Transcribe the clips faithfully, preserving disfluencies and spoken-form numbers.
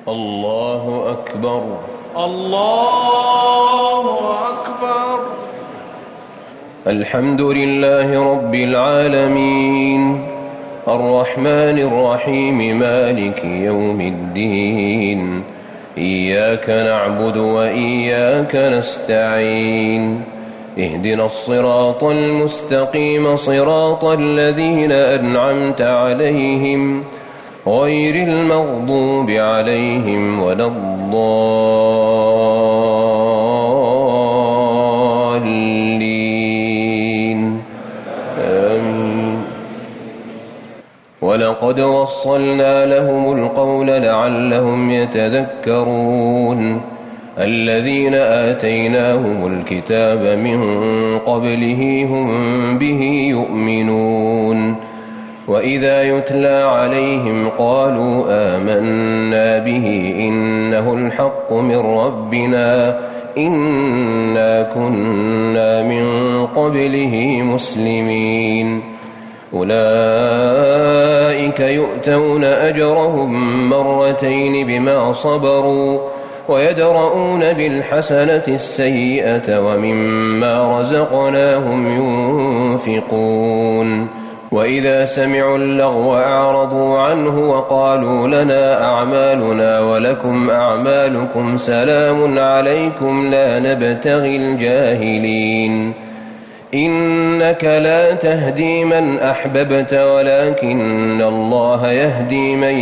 الله أكبر. الله أكبر. الحمد لله رب العالمين الرحمن الرحيم مالك يوم الدين إياك نعبد وإياك نستعين اهدنا الصراط المستقيم صراط الذين أنعمت عليهم غير المغضوب عليهم ولا الضالين آمين. ولقد وصلنا لهم القول لعلهم يتذكرون الذين آتيناهم الكتاب من قبله هم به يؤمنون وإذا يتلى عليهم قالوا آمنا به إنه الحق من ربنا إنا كنا من قبله مسلمين أولئك يؤتون أجرهم مرتين بما صبروا ويدرؤون بالحسنة السيئة ومما رزقناهم ينفقون وإذا سمعوا اللغو أعرضوا عنه وقالوا لنا أعمالنا ولكم أعمالكم سلام عليكم لا نبتغي الجاهلين إنك لا تهدي من أحببت ولكن الله يهدي من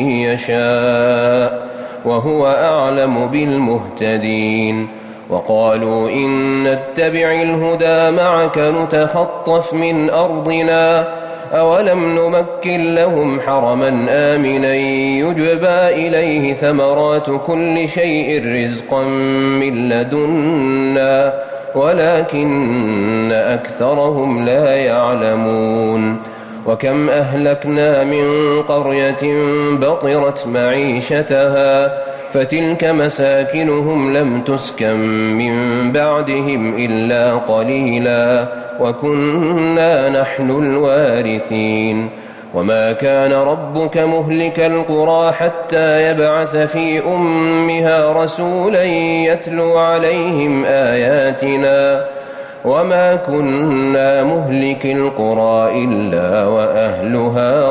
يشاء وهو أعلم بالمهتدين وقالوا إن نتبع الهدى معك نتخطف من أرضنا أولم نمكن لهم حرما آمنا يجبى إليه ثمرات كل شيء رزقا من لدنا ولكن أكثرهم لا يعلمون وكم أهلكنا من قرية بطرت معيشتها فتلك مساكنهم لم تسكن من بعدهم إلا قليلا وكنا نحن الوارثين وما كان ربك مهلك القرى حتى يبعث في أمها رسولا يتلو عليهم آياتنا وما كنا مهلك القرى إلا وأهلها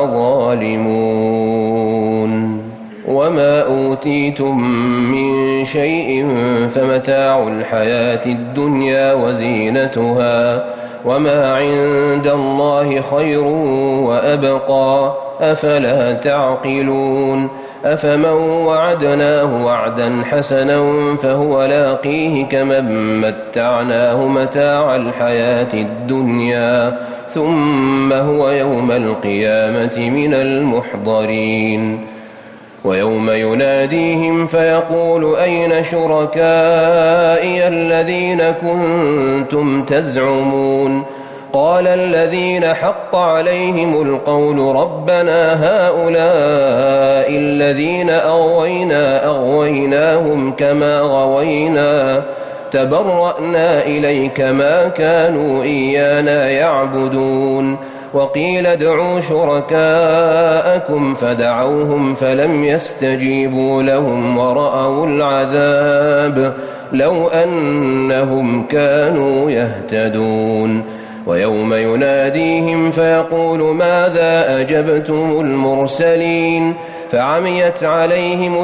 ظالمون وما أوتيتم من شيء فمتاع الحياة الدنيا وزينتها وما عند الله خير وأبقى أفلا تعقلون أفمن وعدناه وعدا حسنا فهو لاقيه كمن متعناه متاع الحياة الدنيا ثم هو يوم القيامة من المحضرين ويوم يناديهم فيقول أين شركائي الذين كنتم تزعمون قال الذين حق عليهم القول ربنا هؤلاء الذين أغوينا أغويناهم كما غوينا تبرأنا إليك ما كانوا إيانا يعبدون وقيل ادعوا شركاءكم فدعوهم فلم يستجيبوا لهم ورأوا العذاب لو أنهم كانوا يهتدون ويوم يناديهم فيقول ماذا أجبتم المرسلين فعميت عليهم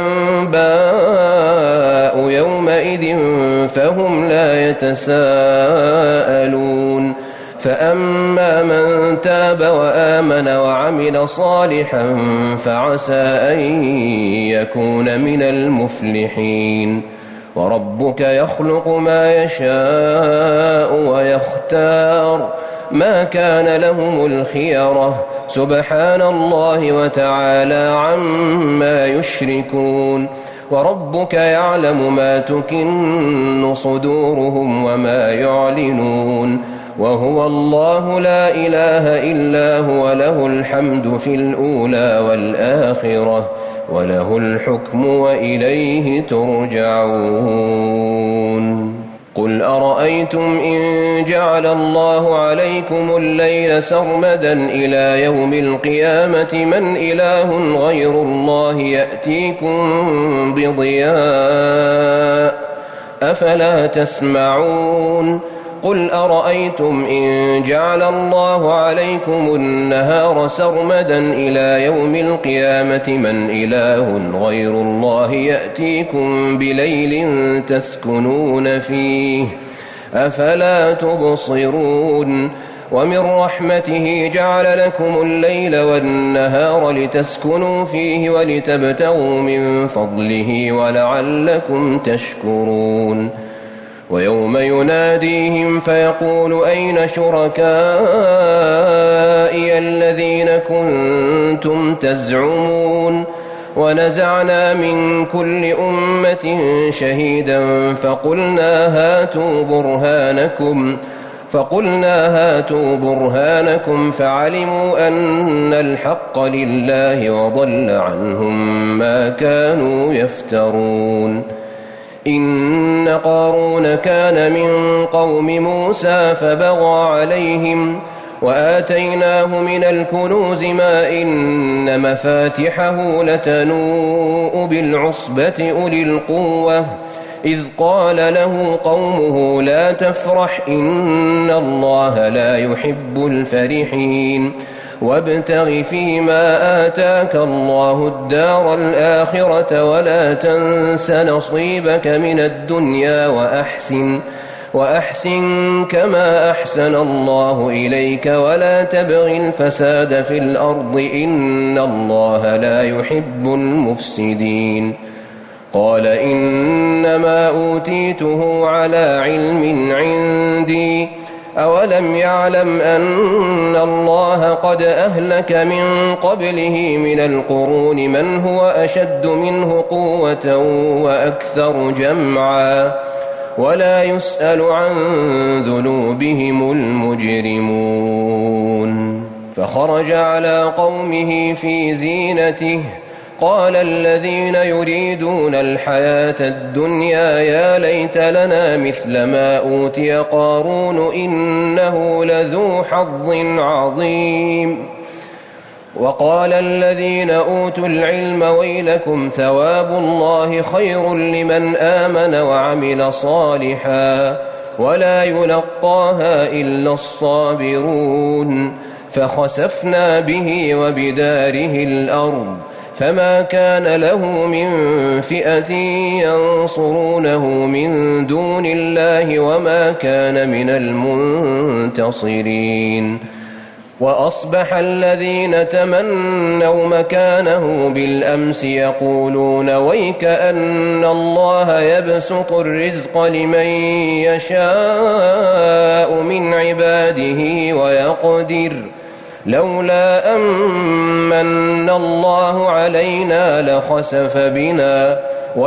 الأنباء يومئذ فهم لا يتساءلون فأما من تاب وآمن وعمل صالحا فعسى أن يكون من المفلحين وربك يخلق ما يشاء ويختار ما كان لهم الخيرة سبحان الله وتعالى عما يشركون وربك يعلم ما تكن صدورهم وما يعلنون وهو الله لا إله إلا هو له الحمد في الأولى والآخرة وله الحكم وإليه ترجعون قل أرأيتم إن جعل الله عليكم الليل سرمدا إلى يوم القيامة من إله غير الله يأتيكم بضياء أفلا تسمعون قل أرأيتم إن جعل الله عليكم النهار سرمدا إلى يوم القيامة من إله غير الله يأتيكم بليل تسكنون فيه أفلا تبصرون ومن رحمته جعل لكم الليل والنهار لتسكنوا فيه ولتبتغوا من فضله ولعلكم تشكرون ويوم يناديهم فيقول أين شركائي الذين كنتم تزعمون ونزعنا من كل أمة شهيدا فقلنا هاتوا برهانكم فقلنا هاتوا برهانكم فعلموا أن الحق لله وضل عنهم ما كانوا يفترون إن قارون كان من قوم موسى فبغى عليهم وآتيناه من الكنوز ما إن مفاتحه لتنوء بالعصبة أولي القوة إذ قال له قومه لا تفرح إن الله لا يحب الفرحين وابتغ فيما آتاك الله الدار الآخرة ولا تنس نصيبك من الدنيا وأحسن وأحسن كما أحسن الله إليك ولا تبغ الفساد في الأرض إن الله لا يحب المفسدين قال إنما أوتيته على علم عندي أولم يعلم أن الله قد أهلك من قبله من القرون من هو أشد منه قوة وأكثر جمعا ولا يسأل عن ذنوبهم المجرمون فخرج على قومه في زينته قال الذين يريدون الحياة الدنيا يا ليت لنا مثل ما أوتي قارون إنه لذو حظ عظيم وقال الذين أوتوا العلم ويلكم ثواب الله خير لمن آمن وعمل صالحا ولا يلقاها إلا الصابرون فخسفنا به وبداره الأرض فما كان له من فئة ينصرونه من دون الله وما كان من المنتصرين وأصبح الذين تمنوا مكانه بالأمس يقولون ويك أن الله يبسط الرزق لمن يشاء من عباده ويقدر لولا أمن الله علينا لخسف بنا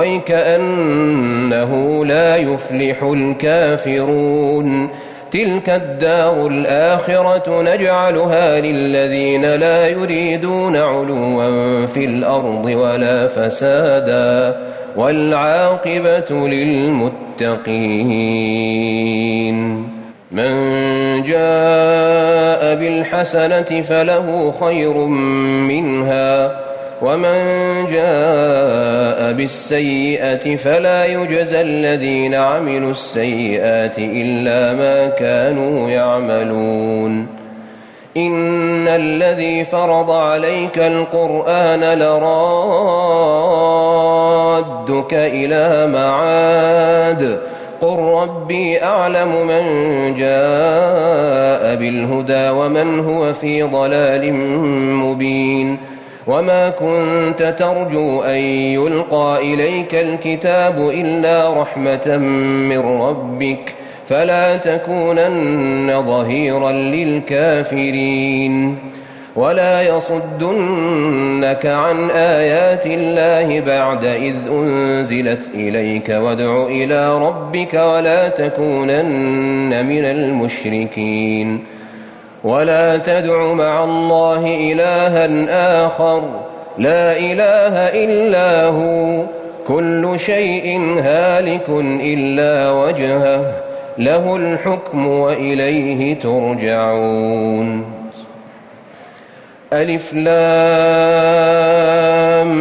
ويكأنه لا يفلح الكافرون تلك الدار الآخرة نجعلها للذين لا يريدون علوا في الأرض ولا فسادا والعاقبة للمتقين من جاء بالحسنة فله خير منها ومن جاء بالسيئة فلا يجزى الذين عملوا السيئات إلا ما كانوا يعملون إن الذي فرض عليك القرآن لرادك إلى معاد قل ربي أعلم من جاء بالهدى ومن هو في ضلال مبين وما كنت ترجو أن يلقى إليك الكتاب إلا رحمة من ربك فلا تكونن ظهيرا للكافرين ولا يصدنك عن آيات الله بعد إذ أنزلت إليك وادع إلى ربك ولا تكونن من المشركين ولا تدع مع الله إلها آخر لا إله إلا هو كل شيء هالك إلا وجهه له الحكم وإليه ترجعون. ألف لام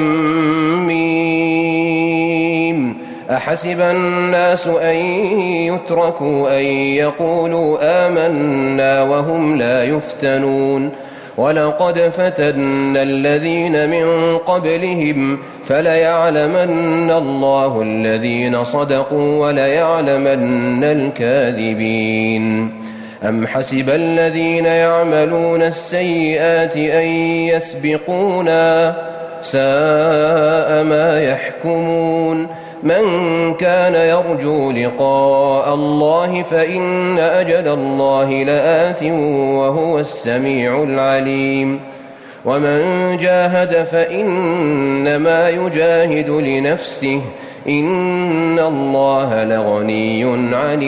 ميم. أحسب الناس أن يتركوا أن يقولوا آمنا وهم لا يفتنون ولقد فتنا الذين من قبلهم فليعلمن الله الذين صدقوا وليعلمن الكاذبين. أم حسب الذين يعملون السيئات أن يسبقونا ساء ما يحكمون. من كان يرجو لقاء الله فإن أجل الله لآت وهو السميع العليم. ومن جاهد فإنما يجاهد لنفسه إن الله لغني عن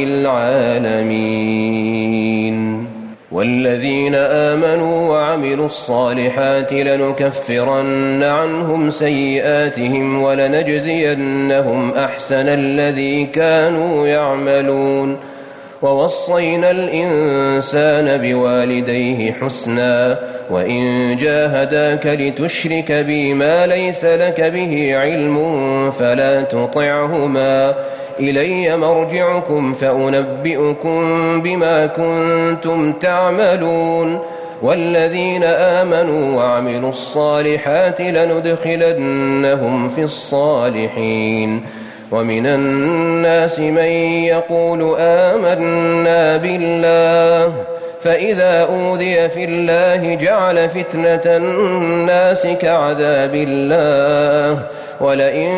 العالمين. والذين آمنوا وعملوا الصالحات لنكفرن عنهم سيئاتهم ولنجزينهم أحسن الذي كانوا يعملون. ووصينا الإنسان بوالديه حسنا وإن جاهداك لتشرك بي ما ليس لك به علم فلا تطعهما إلي مرجعكم فأنبئكم بما كنتم تعملون. والذين آمنوا وعملوا الصالحات لندخلنهم في الصالحين. ومن الناس من يقول آمنا بالله فإذا أوذي في الله جعل فتنة الناس كعذاب الله ولئن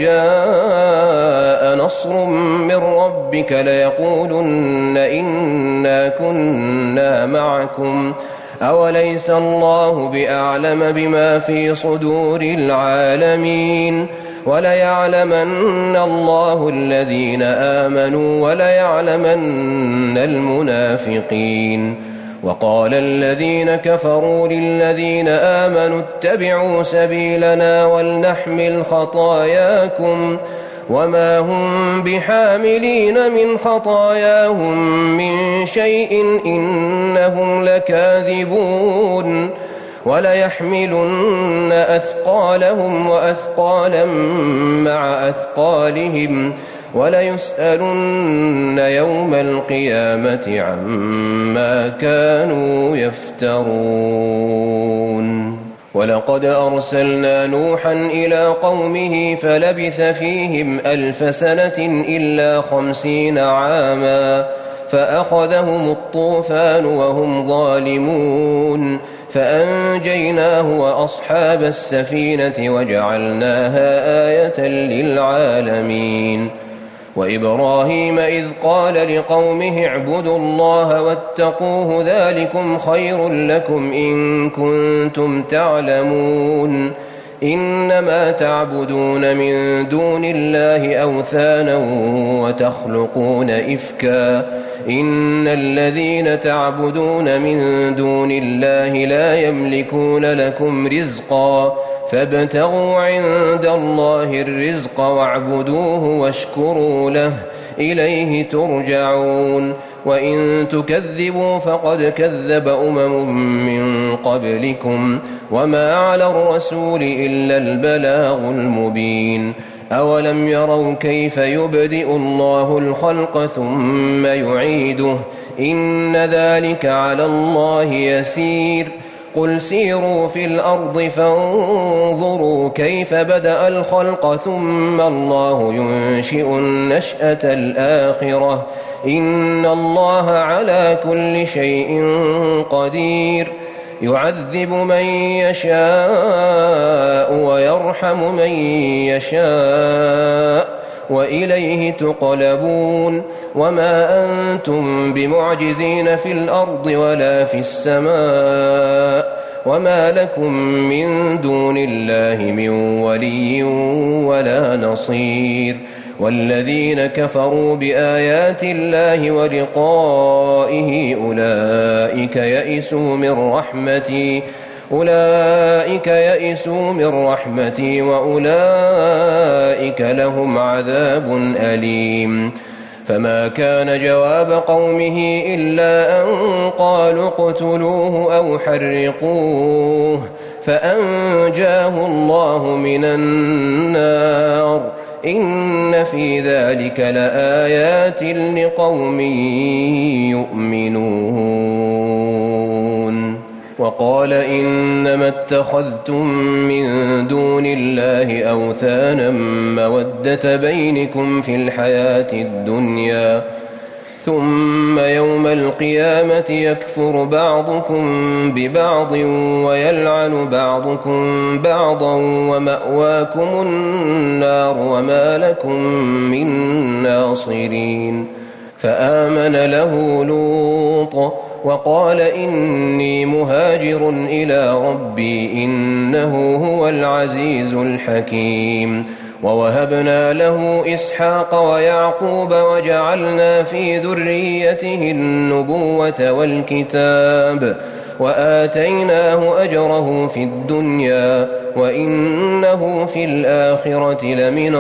جاء نصر من ربك ليقولن إنا كنا معكم أوليس الله بأعلم بما في صدور العالمين. وليعلمن الله الذين آمنوا وليعلمن المنافقين. وقال الذين كفروا للذين آمنوا اتبعوا سبيلنا ولنحمل خطاياكم وما هم بحاملين من خطاياهم من شيء إنهم لكاذبون. وليحملن أثقالهم وأثقالا مع أثقالهم وليسألن يوم القيامة عما كانوا يفترون. ولقد أرسلنا نوحا إلى قومه فلبث فيهم ألف سنة إلا خمسين عاما فأخذهم الطوفان وهم ظالمون فأنجيناه وأصحاب السفينة وجعلناها آية للعالمين. وإبراهيم إذ قال لقومه اعبدوا الله واتقوه ذلكم خير لكم إن كنتم تعلمون. إنما تعبدون من دون الله أوثانا وتخلقون إفكا إن الذين تعبدون من دون الله لا يملكون لكم رزقا فابتغوا عند الله الرزق واعبدوه واشكروا له إليه ترجعون. وإن تكذبوا فقد كذب أمم من قبلكم وما على الرسول إلا البلاغ المبين. أولم يروا كيف يبدئ الله الخلق ثم يعيده إن ذلك على الله يسير. قل سيروا في الأرض فانظروا كيف بدأ الخلق ثم الله ينشئ النشأة الآخرة إن الله على كل شيء قدير. يعذب من يشاء ويرحم من يشاء وإليه تقلبون. وما أنتم بمعجزين في الأرض ولا في السماء وما لكم من دون الله من ولي ولا نصير. والذين كفروا بآيات الله ولقائه أولئك يئسوا من رحمتي أولئك يئسوا من رحمتي وأولئك أولئك لهم عذاب أليم. فما كان جواب قومه إلا أن قالوا اقتلوه أو حرقوه فأنجاه الله من النار. إن في ذلك لآيات لقوم يؤمنون. وقال إنما اتخذتم من دون الله أوثانا مودة بينكم في الحياة الدنيا ثم يوم القيامة يكفر بعضكم ببعض ويلعن بعضكم بعضا ومأواكم النار وما لكم من ناصرين. فآمن له لوط وقال إني مهاجر إلى ربي إنه هو العزيز الحكيم. ووهبنا له إسحاق ويعقوب وجعلنا في ذريته النبوة والكتاب وآتيناه أجره في الدنيا وإنه في الآخرة لمن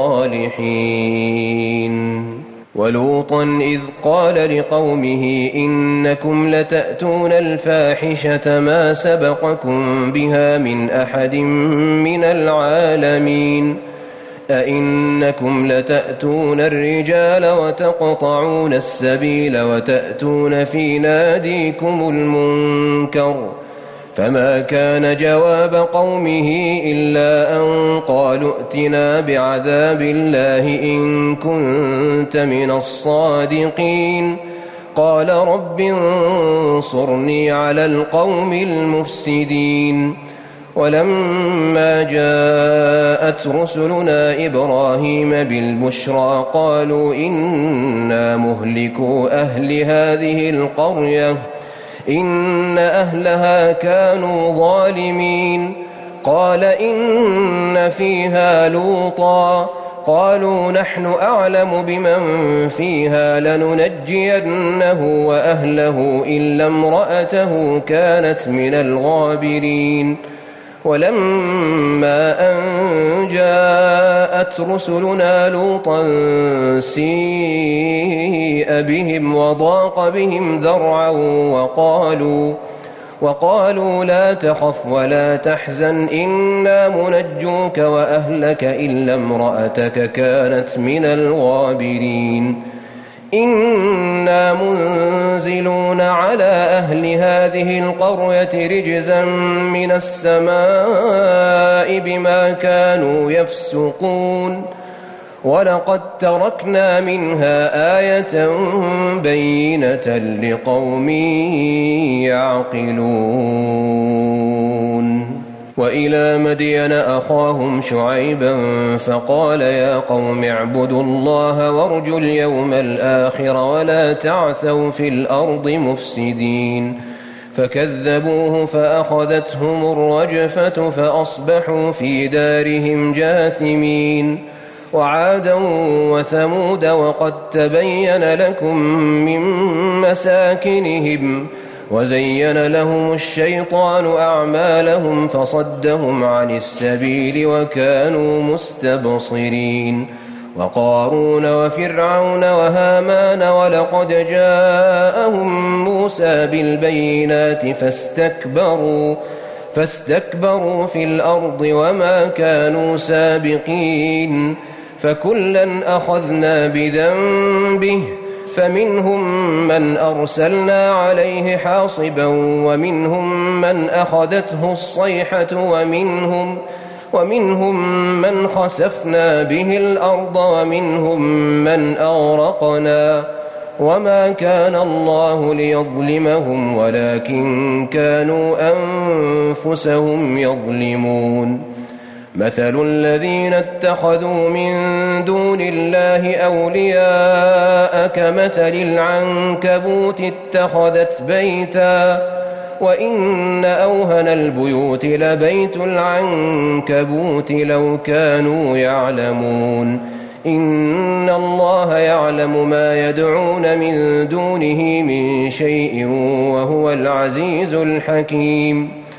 الصالحين. ولوطا إذ قال لقومه إنكم لتأتون الفاحشة ما سبقكم بها من أحد من العالمين. أئنكم لتأتون الرجال وتقطعون السبيل وتأتون في ناديكم المنكر. فما كان جواب قومه إلا أن قالوا ائتنا بعذاب الله إن كنت من الصادقين. قال رب انصرني على القوم المفسدين. ولما جاءت رسلنا إبراهيم بالبشرى قالوا إنا مهلكو أهل هذه القرية إن أهلها كانوا ظالمين. قال إن فيها لوطا قالوا نحن أعلم بمن فيها لننجينه وأهله إلا امرأته كانت من الغابرين. ولما أن جاءت رسلنا لوطا سيء بهم وضاق بهم ذرعا وقالوا, وقالوا لا تخف ولا تحزن إنا منجوك وأهلك إلا امرأتك كانت من الغابرين. إنا منزلون على أهل هذه القرية رجزا من السماء بما كانوا يفسقون. ولقد تركنا منها آية بينة لقوم يعقلون. وإلى مدين أخاهم شعيبا فقال يا قوم اعبدوا الله وارجوا اليوم الآخر ولا تعثوا في الأرض مفسدين. فكذبوه فأخذتهم الرجفة فأصبحوا في دارهم جاثمين. وعادا وثمود وقد تبين لكم من مساكنهم وزين لهم الشيطان أعمالهم فصدهم عن السبيل وكانوا مستبصرين. وقارون وفرعون وهامان ولقد جاءهم موسى بالبينات فاستكبروا فاستكبروا في الأرض وما كانوا سابقين. فكلا أخذنا بذنبه فمنهم من أرسلنا عليه حاصبا ومنهم من أخذته الصيحة ومنهم, ومنهم من خسفنا به الأرض ومنهم من أغرقنا. وما كان الله ليظلمهم ولكن كانوا أنفسهم يظلمون. مثل الذين اتخذوا من دون الله أولياء كمثل العنكبوت اتخذت بيتا وإن أوهن البيوت لبيت العنكبوت لو كانوا يعلمون. إن الله يعلم ما يدعون من دونه من شيء وهو العزيز الحكيم.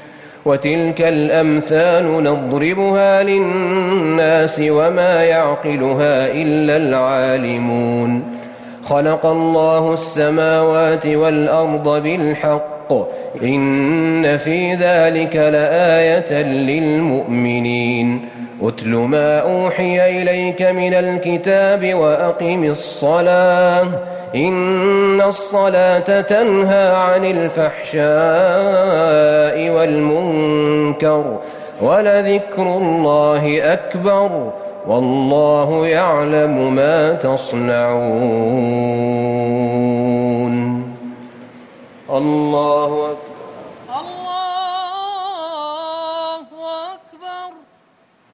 وتلك الأمثال نضربها للناس وما يعقلها إلا العالمون خلق الله السماوات والأرض بالحق إن في ذلك لآية للمؤمنين أتل ما أوحي إليك من الكتاب وأقم الصلاة إن الصلاة تنهى عن الفحشاء والمنكر ولذكر الله أكبر والله يعلم ما تصنعون الله أكبر.